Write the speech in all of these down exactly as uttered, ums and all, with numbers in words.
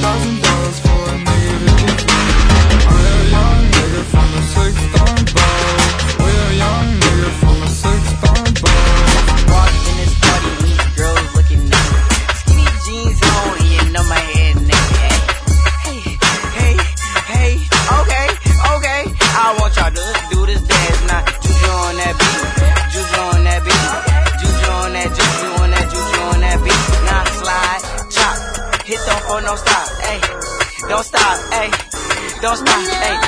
thousand dollars for a negative. I'm a young nigga from a six-ton boat. We're a young nigga from a six-ton boat. Walk in this party, these girls looking at me. Skinny jeans on, you know my head naked. Hey, hey, hey, okay, okay. I want y'all to do this dance now. Juju on that beat, juju on that beat, juju on that, juju on that, juju on that beat. Now slide, chop, hit don't hold no stop, hey, don't stop, hey, don't stop, hey.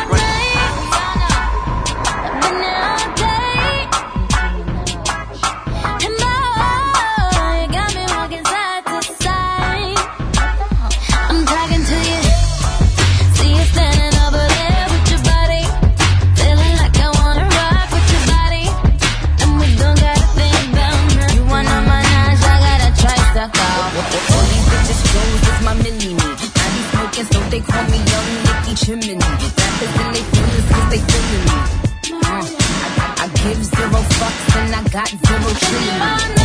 So they call me Young Nicky Chimney. Rappers and they feelings cause they feeling me. Uh, I, I, I give zero fucks and I got zero chillin'.